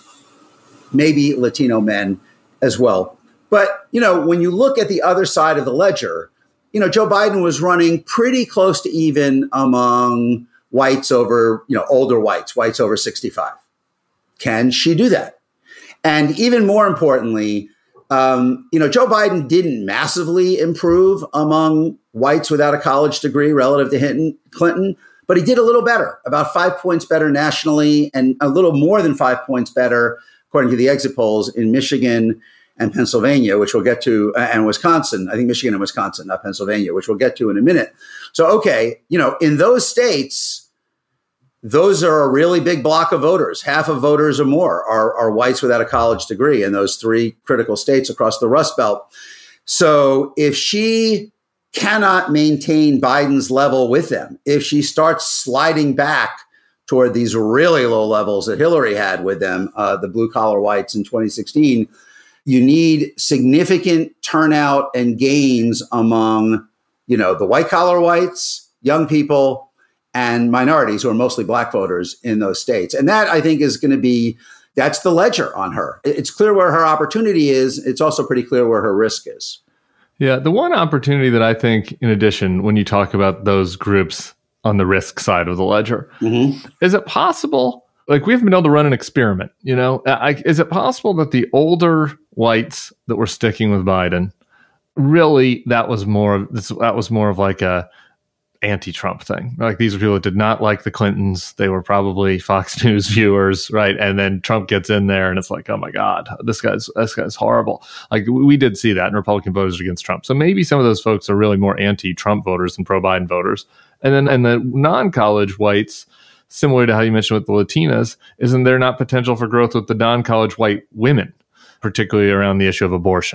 maybe Latino men as well. But, you know, when you look at the other side of the ledger, you know, Joe Biden was running pretty close to even among whites over, you know, older whites, whites over sixty-five? Can she do that? And even more importantly, um, you know, Joe Biden didn't massively improve among whites without a college degree relative to Hinton, Clinton, but he did a little better, about five points better nationally and a little more than five points better, according to the exit polls, in Michigan and Pennsylvania, which we'll get to, uh, and Wisconsin. I think Michigan and Wisconsin, not Pennsylvania, which we'll get to in a minute. So, okay, you know, in those states, those are a really big block of voters. Half of voters or more are, are whites without a college degree in those three critical states across the Rust Belt. So if she cannot maintain Biden's level with them, if she starts sliding back toward these really low levels that Hillary had with them, uh, the blue collar whites in twenty sixteen, you need significant turnout and gains among, you know, the white collar whites, young people, and minorities, who are mostly black voters in those states. And that, I think, is going to be, that's the ledger on her. It's clear where her opportunity is. It's also pretty clear where her risk is.
Yeah. The one opportunity that I think, in addition, when you talk about those groups on the risk side of the ledger, mm-hmm. is it possible, like we haven't been able to run an experiment, you know, I, is it possible that the older whites that were sticking with Biden, really that was more of, that was more of like a anti-Trump thing? Like, these are people that did not like the Clintons. They were probably Fox News viewers, right? And then Trump gets in there and it's like, oh my God, this guy's this guy's horrible. Like, we did see that in Republican voters against Trump. So maybe some of those folks are really more anti-Trump voters than pro-Biden voters. And then and the non-college whites, similar to how you mentioned with the Latinas, isn't there not potential for growth with the non-college white women, particularly around the issue of abortion?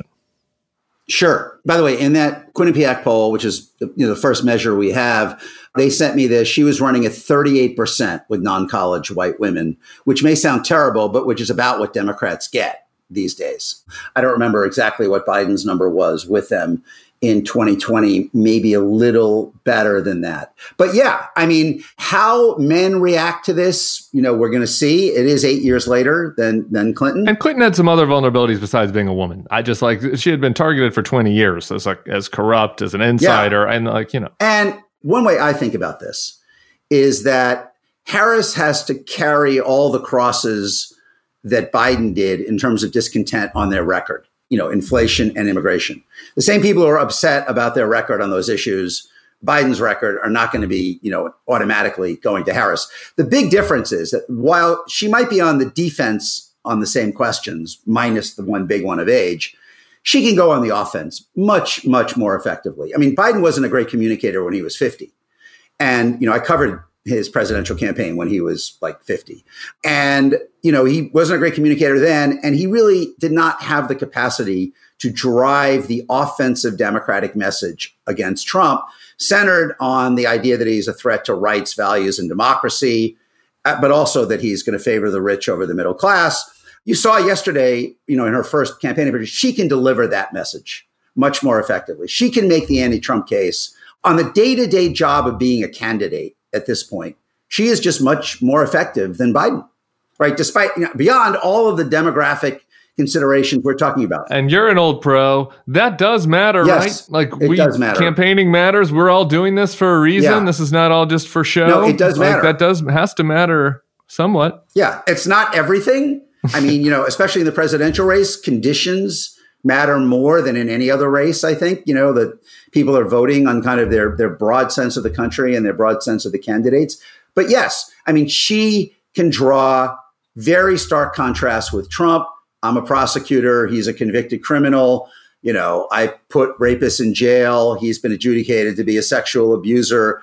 Sure. By the way, in that Quinnipiac poll, which is, you know, the first measure we have, they sent me this. She was running at thirty-eight percent with non-college white women, which may sound terrible, but which is about what Democrats get these days. I don't remember exactly what Biden's number was with them in twenty twenty, maybe a little better than that. But yeah, I mean, how men react to this, you know, we're going to see. It is eight years later than than Clinton.
And Clinton had some other vulnerabilities besides being a woman. I just like, she had been targeted for twenty years as like as corrupt, as an insider, yeah. and like, you know.
And one way I think about this is that Harris has to carry all the crosses that Biden did in terms of discontent on their record. You know, inflation and immigration. The same people who are upset about their record on those issues, Biden's record, are not going to be, you know, automatically going to Harris. The big difference is that while she might be on the defense on the same questions, minus the one big one of age, she can go on the offense much, much more effectively. I mean, Biden wasn't a great communicator when he was fifty. And, you know, I covered his presidential campaign when he was like fifty. And, you know, he wasn't a great communicator then, and he really did not have the capacity to drive the offensive Democratic message against Trump, centered on the idea that he's a threat to rights, values, and democracy, but also that he's going to favor the rich over the middle class. You saw yesterday, you know, in her first campaign appearance, she can deliver that message much more effectively. She can make the anti-Trump case on the day-to-day job of being a candidate. At this point, she is just much more effective than Biden, right? Despite, you know, beyond all of the demographic considerations we're talking about.
And you're an old pro. That does matter,
yes,
right? Like,
it
we
does matter.
Campaigning matters. We're all doing this for a reason.
Yeah.
This is not all just for show.
No, it does
like,
matter.
That does has to matter somewhat.
Yeah, it's not everything. I mean, you know, especially in the presidential race, conditions matter more than in any other race. I think, you know, that people are voting on kind of their, their broad sense of the country and their broad sense of the candidates. But yes, I mean, she can draw very stark contrasts with Trump. I'm a prosecutor. He's a convicted criminal. You know, I put rapists in jail. He's been adjudicated to be a sexual abuser.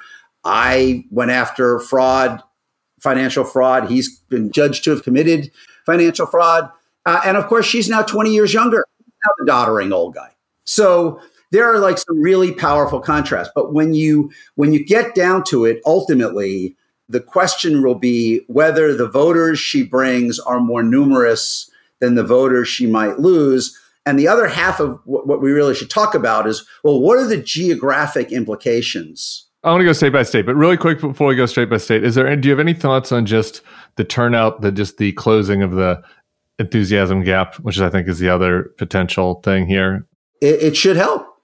I went after fraud, financial fraud. He's been judged to have committed financial fraud. Uh, and of course, she's now twenty years younger. Now the doddering old guy. So there are like some really powerful contrasts. But when you when you get down to it, ultimately, the question will be whether the voters she brings are more numerous than the voters she might lose. And the other half of what, what we really should talk about is, well, what are the geographic implications?
I want to go state by state, but really quick before we go state by state, is there? Do you have any thoughts on just the turnout, the just the closing of the enthusiasm gap, which I think is the other potential thing here?
It, it should help.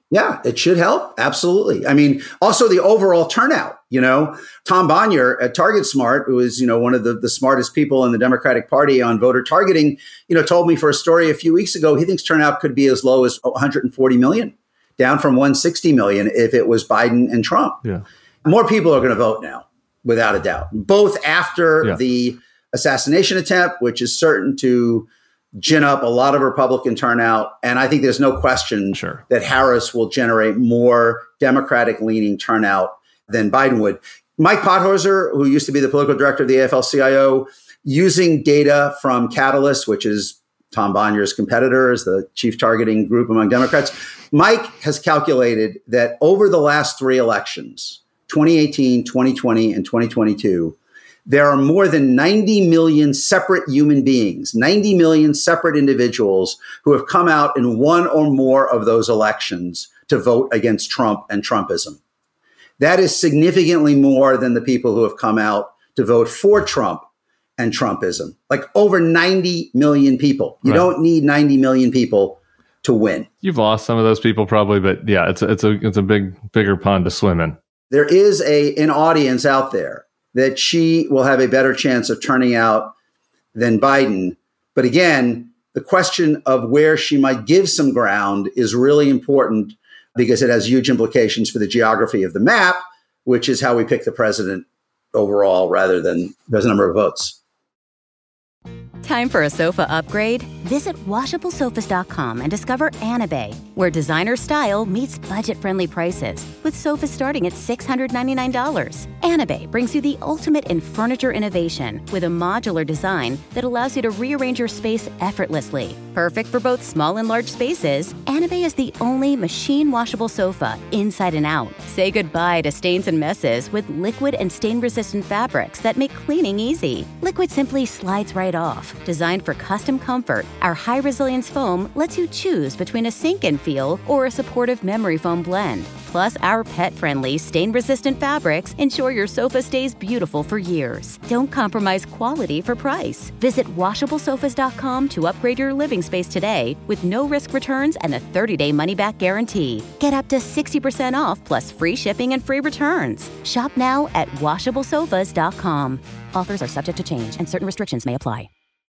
Yeah, it should help. Absolutely. I mean, also the overall turnout, you know, Tom Bonnier at Target Smart, who is, you know, one of the, the smartest people in the Democratic Party on voter targeting, you know, told me for a story a few weeks ago, he thinks turnout could be as low as one hundred forty million, down from one hundred sixty million if it was Biden and Trump.
Yeah.
More people are going to vote now, without a doubt, both after
yeah.
the assassination attempt, which is certain to gin up a lot of Republican turnout. And I think there's no question
sure.
that Harris will generate more Democratic-leaning turnout than Biden would. Mike Pothorzer, who used to be the political director of the A F L C I O, using data from Catalyst, which is Tom Bonnier's competitor, is the chief targeting group among Democrats, Mike has calculated that over the last three elections, twenty eighteen, twenty twenty, and twenty twenty-two, there are more than ninety million separate human beings, ninety million separate individuals who have come out in one or more of those elections to vote against Trump and Trumpism. That is significantly more than the people who have come out to vote for Trump and Trumpism. Like over ninety million people. You right. don't need ninety million people to win.
You've lost some of those people probably, but yeah, it's a, it's a it's a big bigger pond to swim in.
There is a an audience out there that she will have a better chance of turning out than Biden. But again, the question of where she might give some ground is really important because it has huge implications for the geography of the map, which is how we pick the president overall rather than the number of votes.
Time for a sofa upgrade? Visit washable sofas dot com and discover Anabay, where designer style meets budget-friendly prices, with sofas starting at six hundred ninety-nine dollars. Anabay brings you the ultimate in furniture innovation with a modular design that allows you to rearrange your space effortlessly. Perfect for both small and large spaces, Anabay is the only machine-washable sofa inside and out. Say goodbye to stains and messes with liquid and stain-resistant fabrics that make cleaning easy. Liquid simply slides right off. Designed for custom comfort, our high-resilience foam lets you choose between a sink-in feel or a supportive memory foam blend. Plus, our pet-friendly, stain-resistant fabrics ensure your sofa stays beautiful for years. Don't compromise quality for price. Visit washable sofas dot com to upgrade your living space today with no-risk returns and a thirty-day money-back guarantee. Get up to sixty percent off plus free shipping and free returns. Shop now at washable sofas dot com. Offers are subject to change and certain restrictions may apply.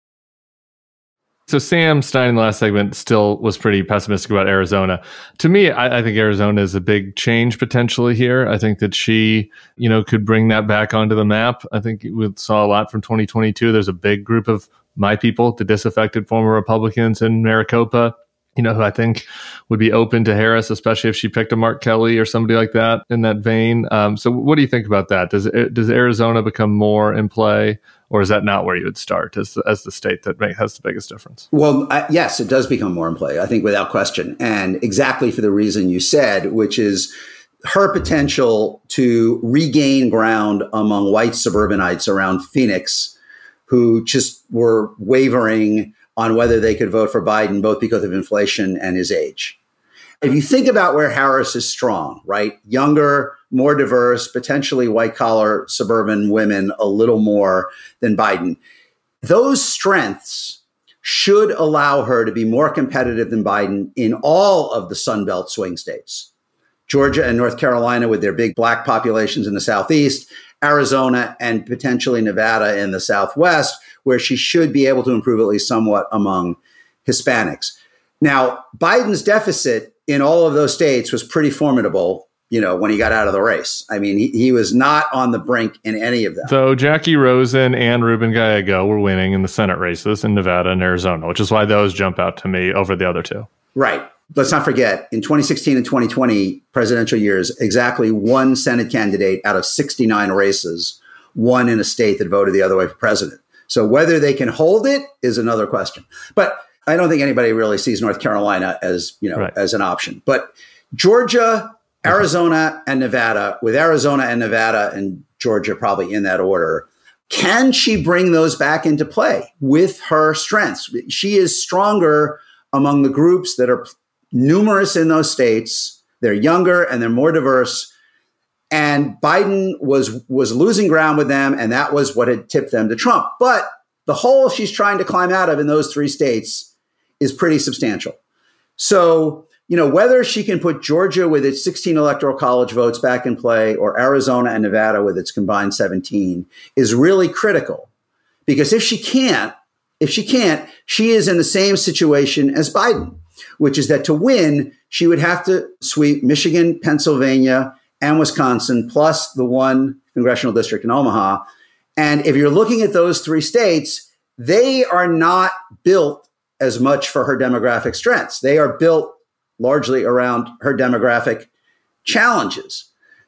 So Sam Stein in the last segment still was pretty pessimistic about Arizona. To me, I, I think Arizona is a big change potentially here. I think that she, you know, could bring that back onto the map. I think we saw a lot from twenty twenty-two. There's a big group of my people, the disaffected former Republicans in Maricopa, you know, who I think would be open to Harris, especially if she picked a Mark Kelly or somebody like that in that vein. Um, so what do you think about that? Does does Arizona become more in play? Or is that not where you would start as the, as the state that make, has the biggest difference?
Well, uh, yes, it does become more in play, I think, without question. And exactly for the reason you said, which is her potential to regain ground among white suburbanites around Phoenix who just were wavering on whether they could vote for Biden, both because of inflation and his age. If you think about where Harris is strong, right? Younger, more diverse, potentially white-collar suburban women a little more than Biden. Those strengths should allow her to be more competitive than Biden in all of the Sun Belt swing states. Georgia and North Carolina with their big black populations in the Southeast, Arizona and potentially Nevada in the Southwest, where she should be able to improve at least somewhat among Hispanics. Now, Biden's deficit in all of those states was pretty formidable, you know, when he got out of the race. I mean, he, he was not on the brink in any of them.
So Jackie Rosen and Ruben Gallego were winning in the Senate races in Nevada and Arizona, which is why those jump out to me over the other two.
Right. Let's not forget, in twenty sixteen and twenty twenty presidential years, exactly one Senate candidate out of sixty-nine races won in a state that voted the other way for president. So whether they can hold it is another question. But I don't think anybody really sees North Carolina as, you know, right. as an option. But Georgia, Arizona, and Nevada, with Arizona and Nevada and Georgia probably in that order, can she bring those back into play with her strengths? She is stronger among the groups that are numerous in those states. They're younger and they're more diverse. And Biden was was losing ground with them, and that was what had tipped them to Trump. But the hole she's trying to climb out of in those three states is pretty substantial. So you know, whether she can put Georgia with its sixteen electoral college votes back in play or Arizona and Nevada with its combined seventeen is really critical. Because if she can't, if she can't, she is in the same situation as Biden, which is that to win, she would have to sweep Michigan, Pennsylvania, and Wisconsin, plus the one congressional district in Omaha. And if you're looking at those three states, they are not built as much for her demographic strengths. They are built largely around her demographic challenges.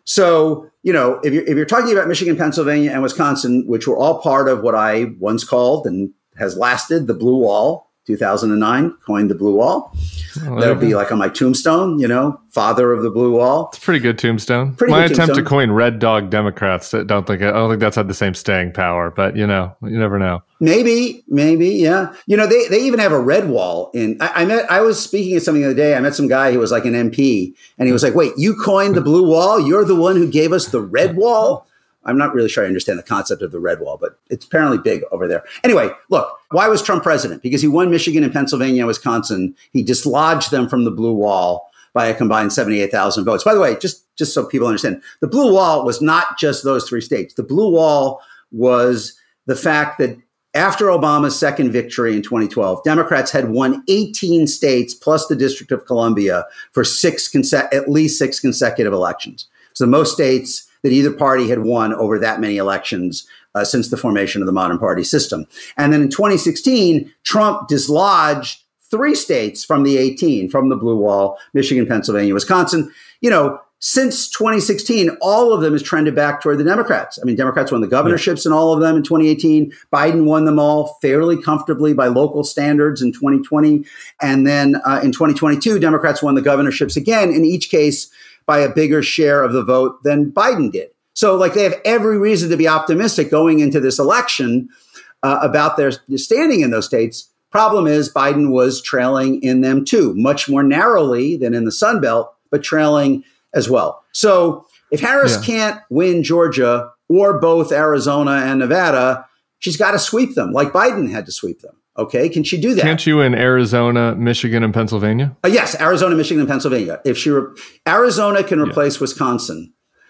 So, you know, if you're, if you're talking about Michigan, Pennsylvania, and Wisconsin, which were all part of what I once called and has lasted the Blue Wall, two thousand nine, coined the Blue Wall. Oh, that'll be like on my tombstone, you know, father of the Blue Wall.
It's a pretty good tombstone.
Pretty
my
good
attempt
tombstone.
to coin Red Dog Democrats, I don't think I don't think that's had the same staying power, but you know, you never know.
Maybe, maybe, yeah. You know, they they even have a red wall in. I, I met. I was speaking at something the other day. I met some guy who was like an M P, and he was like, "Wait, you coined the Blue Wall? You're the one who gave us the red wall?" I'm not really sure I understand the concept of the red wall, but it's apparently big over there. Anyway, look, why was Trump president? Because he won Michigan and Pennsylvania and Wisconsin. He dislodged them from the Blue Wall by a combined seventy-eight thousand votes. By the way, just, just so people understand, the Blue Wall was not just those three states. The Blue Wall was the fact that after Obama's second victory in twenty twelve, Democrats had won eighteen states plus the District of Columbia for six conse- at least six consecutive elections. So most states that either party had won over that many elections uh, since the formation of the modern party system. And then in twenty sixteen, Trump dislodged three states from the eighteen, from the Blue Wall, Michigan, Pennsylvania, Wisconsin. You know, since twenty sixteen, all of them has trended back toward the Democrats. I mean, Democrats won the governorships in all of them in twenty eighteen. Biden won them all fairly comfortably by local standards in twenty twenty. And then uh, in twenty twenty-two, Democrats won the governorships again, in each case by a bigger share of the vote than Biden did. So like they have every reason to be optimistic going into this election uh, about their standing in those states. Problem is Biden was trailing in them too, much more narrowly than in the Sun Belt, but trailing as well. So if Harris yeah. can't win Georgia or both Arizona and Nevada, she's got to sweep them like Biden had to sweep them. Okay, can she do that?
Can't you in Arizona, Michigan, and Pennsylvania?
Uh, yes, Arizona, Michigan, and Pennsylvania. If she re- Arizona can replace yeah. Wisconsin,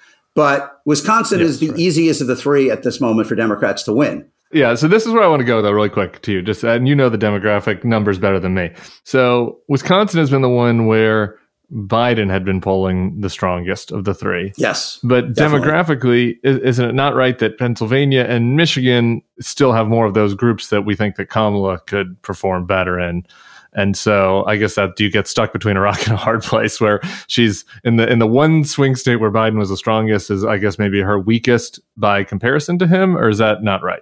but Wisconsin yes, is the right. easiest of the three at this moment for Democrats to win.
Yeah, so this is where I want to go, though, really quick to you. Just and you know the demographic numbers better than me. So Wisconsin has been the one where Biden had been polling the strongest of the three.
Yes.
But definitely. Demographically, isn't it not right that Pennsylvania and Michigan still have more of those groups that we think that Kamala could perform better in? And so I guess that do you get stuck between a rock and a hard place where she's in the in the one swing state where Biden was the strongest is, I guess, maybe her weakest by comparison to him, or is that not right?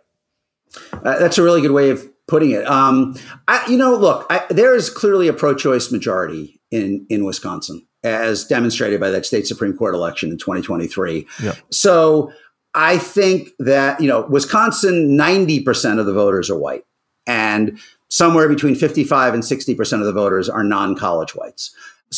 Uh, that's a really good way of putting it. Um, I, you know, look, I, there is clearly a pro-choice majority in, in Wisconsin, as demonstrated by that state Supreme Court election in twenty twenty-three. Yeah. So I think that, you know, Wisconsin, ninety percent of the voters are white, and somewhere between fifty-five and sixty percent of the voters are non-college whites.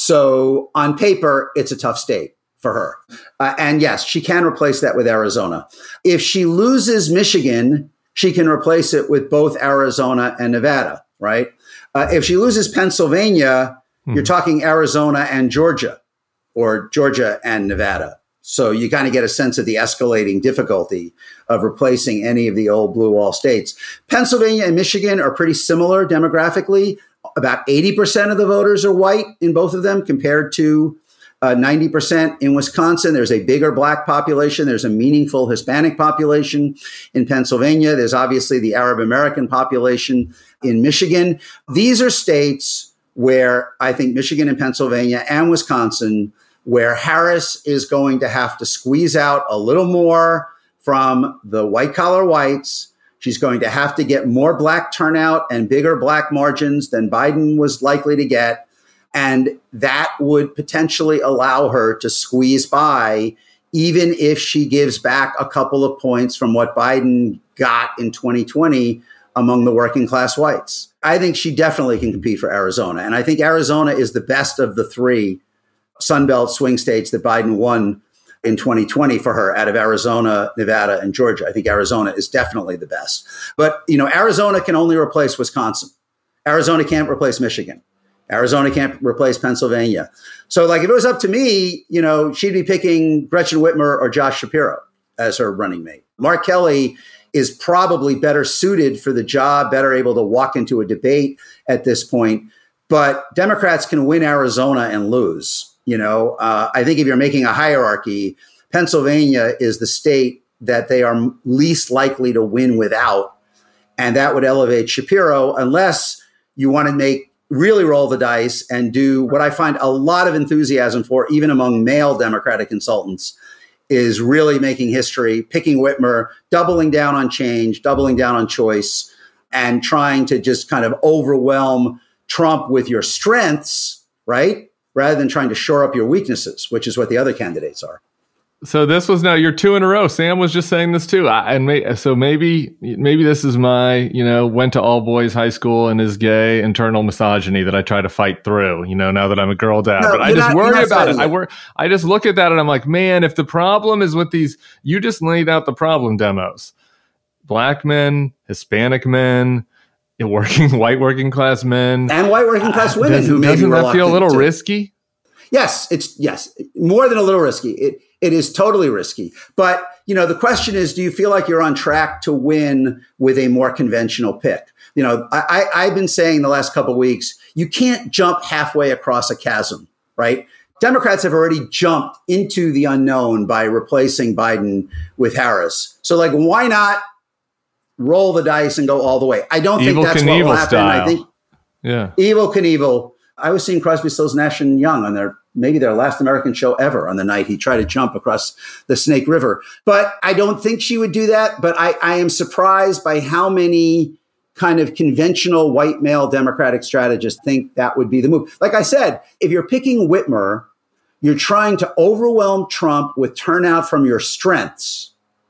So on paper, it's a tough state for her. Uh, and yes, she can replace that with Arizona. If she loses Michigan, she can replace it with both Arizona and Nevada, right? Uh, if she loses Pennsylvania, mm-hmm. you're talking Arizona and Georgia, or Georgia and Nevada. So you kind of get a sense of the escalating difficulty of replacing any of the old blue wall states. Pennsylvania and Michigan are pretty similar demographically. About eighty percent of the voters are white in both of them compared to uh, ninety percent in Wisconsin. There's a bigger black population. There's a meaningful Hispanic population in Pennsylvania. There's obviously the Arab American population in Michigan. These are states where I think Michigan and Pennsylvania and Wisconsin, where Harris is going to have to squeeze out a little more from the white collar whites. She's going to have to get more black turnout and bigger black margins than Biden was likely to get. And that would potentially allow her to squeeze by, even if she gives back a couple of points from what Biden got in twenty twenty among the working class whites. I think she definitely can compete for Arizona. And I think Arizona is the best of the three Sunbelt swing states that Biden won in twenty twenty for her out of Arizona, Nevada, and Georgia. I think Arizona is definitely the best. But, you know, Arizona can only replace Wisconsin. Arizona can't replace Michigan. Arizona can't replace Pennsylvania. So like if it was up to me, you know, she'd be picking Gretchen Whitmer or Josh Shapiro as her running mate. Mark Kelly is probably better suited for the job, better able to walk into a debate at this point. But Democrats can win Arizona and lose. You know, uh, I think if you're making a hierarchy, Pennsylvania is the state that they are least likely to win without. And that would elevate Shapiro unless you want to make really roll the dice and do what I find a lot of enthusiasm for, even among male Democratic consultants, is really making history, picking Whitmer, doubling down on change, doubling down on choice, and trying to just kind of overwhelm Trump with your strengths, right? Rather than trying to shore up your weaknesses, which is what the other candidates are.
So this was now you're two in a row. Sam was just saying this too. I, and may, so maybe maybe this is my, you know, went to all boys high school and is gay internal misogyny that I try to fight through, you know, now that I'm a girl dad.
No,
but I just
not,
worry about it.
it.
I worry. I just look at that and I'm like, man, if the problem is with these, you just laid out the problem demos. Black men, Hispanic men, working white working class men.
And white working class women
doesn't,
who may
doesn't
be
that feel a little
to,
risky?
Yes, it's yes, more than a little risky. It it is totally risky. But you know, the question is, do you feel like you're on track to win with a more conventional pick? You know, I, I I've been saying the last couple of weeks, you can't jump halfway across a chasm, right? Democrats have already jumped into the unknown by replacing Biden with Harris. So, like, why not roll the dice and go all the way? I don't
Evil
think that's
Knievel
what will happen.
style.
I think
yeah,
Evil Knievel. I was seeing Crosby, Stills, Nash and Young on their maybe their last American show ever on the night he tried to jump across the Snake River. But I don't think she would do that. But I, I am surprised by how many kind of conventional white male Democratic strategists think that would be the move. Like I said, if you're picking Whitmer, you're trying to overwhelm Trump with turnout from your strengths.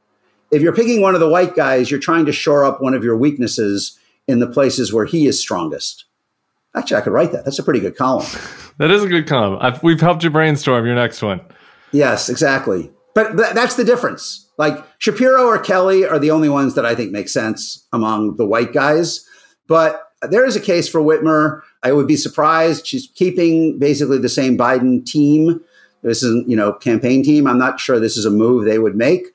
If you're picking one of the white guys, you're trying to shore up one of your weaknesses in the places where he is strongest. Actually, I could write that. That's a pretty good column.
That is a good column. I've, we've helped you brainstorm your next one.
Yes, exactly. But th- that's the difference. Like Shapiro or Kelly are the only ones that I think make sense among the white guys. But there is a case for Whitmer. I would be surprised. She's keeping basically the same Biden team. This isn't, you know, campaign team. I'm not sure this is a move they would make.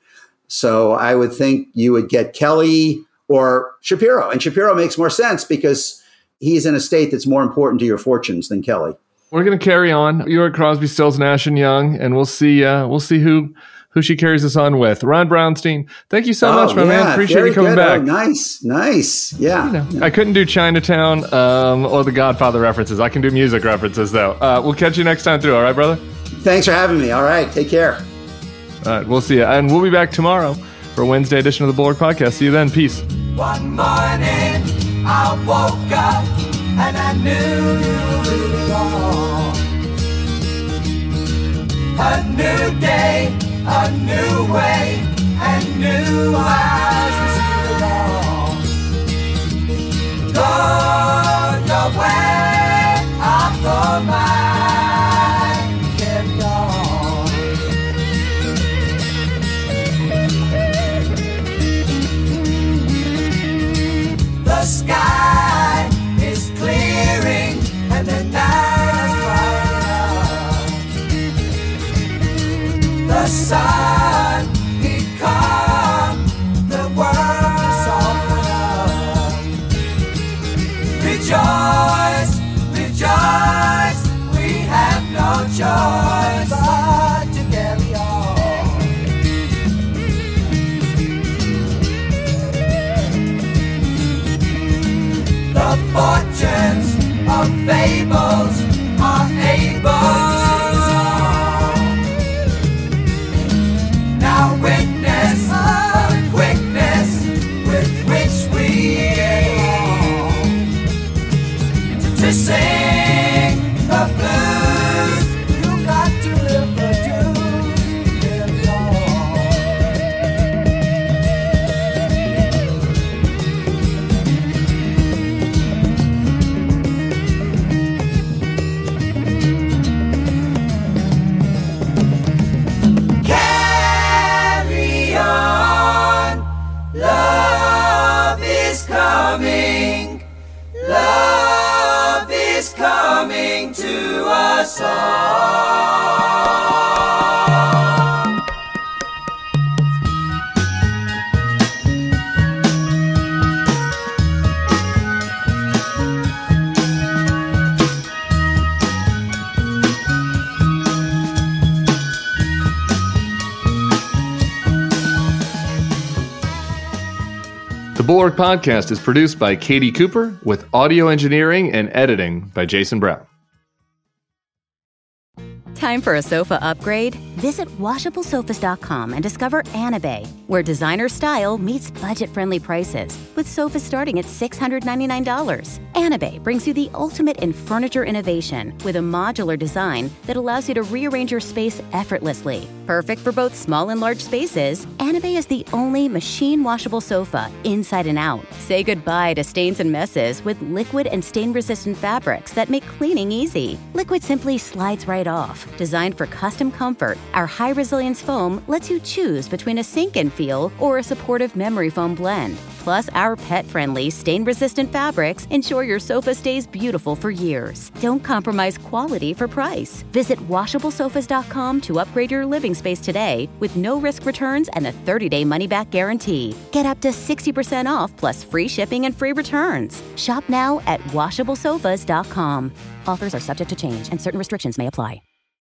So I would think you would get Kelly or Shapiro. And Shapiro makes more sense because he's in a state that's more important to your fortunes than Kelly.
We're going to carry on. You're at Crosby, Stills, Nash and Young, and we'll see. Uh, we'll see who who she carries us on with. Ron Brownstein, thank you so
oh,
much, my
yeah,
man. Appreciate you coming
good.
back.
Oh, nice, nice. Yeah.
You know,
yeah.
I couldn't do Chinatown um, or the Godfather references. I can do music references though. Uh, we'll catch you next time through. All right, brother.
Thanks for having me. All right, take care.
All right, we'll see you, and we'll be back tomorrow for Wednesday edition of the Bulwark Podcast. See you then. Peace.
One morning I woke up and I knew it all. A new day, a new way, and new eyes to see it all. Go your way, I'll go mine, kept on. The sky is clearing and the night is bright. The sun, he come, the world is open up. Rejoice, rejoice, we have no choice but to carry on. The fortunes of fables are able to now witness the quickness with which we get on. To sing the blues, you got to live the truth, live on. Carry on, love is coming, love is coming. song.
The Bulwark Podcast is produced by Katie Cooper with audio engineering and editing by Jason Brown.
Time for a sofa upgrade? Visit washable sofas dot com and discover Anabay, where designer style meets budget-friendly prices, with sofas starting at six hundred ninety-nine dollars. Anabay brings you the ultimate in furniture innovation with a modular design that allows you to rearrange your space effortlessly. Perfect for both small and large spaces, Anabay is the only machine-washable sofa inside and out. Say goodbye to stains and messes with liquid and stain-resistant fabrics that make cleaning easy. Liquid simply slides right off. Designed for custom comfort, our high-resilience foam lets you choose between a sink-in feel or a supportive memory foam blend. Plus, our pet-friendly, stain-resistant fabrics ensure your sofa stays beautiful for years. Don't compromise quality for price. Visit washable sofas dot com to upgrade your living space today with no-risk returns and a thirty-day money-back guarantee. Get up to sixty percent off plus free shipping and free returns. Shop now at washable sofas dot com. Offers are subject to change and certain restrictions may apply.